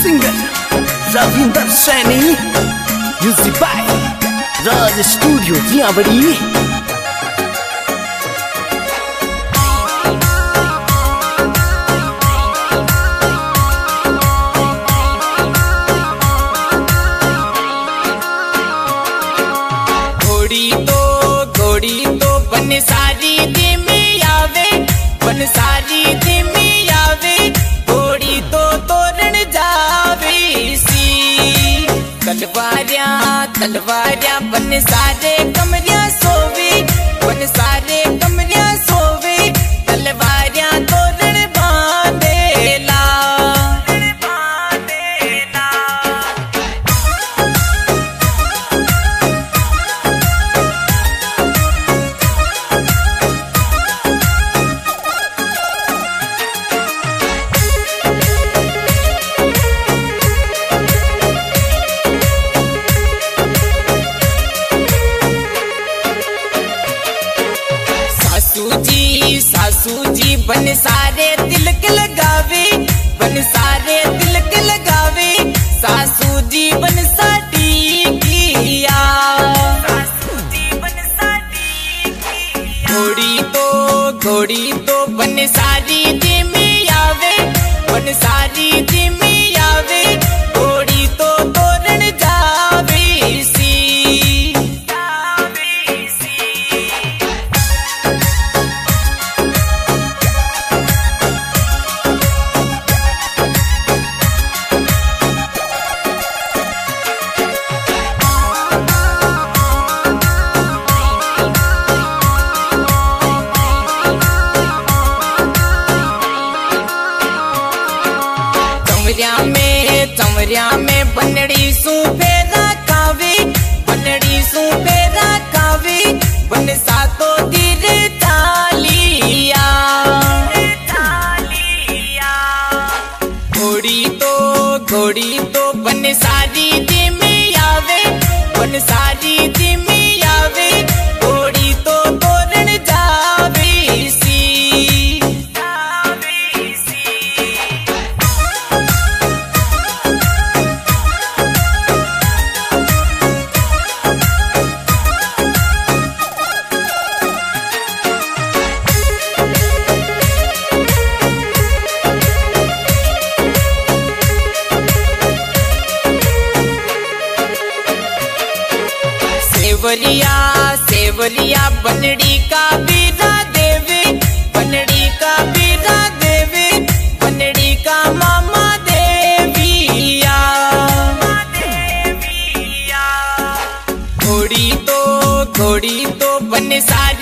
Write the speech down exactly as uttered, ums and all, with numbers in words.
Singer Ravinder Saini, music by Raj studio जियाबड़ी। घोड़ी तो घोड़ी तो बन सारी धीमी आवे, बन सारी धीमी आवे, घोड़ी तो तोरण जावे सी। तलवारिया तलवारिया बन सारे कमरिया सोवे, बन सारे कमरिया सोवे, तलवारिया तोरण बांधेला। सासू जी सासू जी बन सारे तिलक लगावे, बन सारे तिलक लगावे, सासू जी बन साडी किया। सासू जी बन साडी किया। घोड़ी तो घोड़ी तो बन सारी धीमी आवे, बन सारी धीमी आवे, घोड़ी तो तोरण जावे सी। जावे सी। चमरिया में चमरिया में बनड़ी सू फेरा कावे, बनड़ी सू फेरा कावे, बन सातो तीर तालिया। घोड़ी तो घोड़ी तो बन सारी धीमी आवे, बन सारी धीमी आवे, घोड़ी तो तोरण जावे सी। जावे सी। सेवरिया सेवरिया बनड़ी का बीरा देवे, बनड़ी का बीरा देवे, बनड़ी का मामा देविया। घोड़ी तो घोड़ी तो बन सारी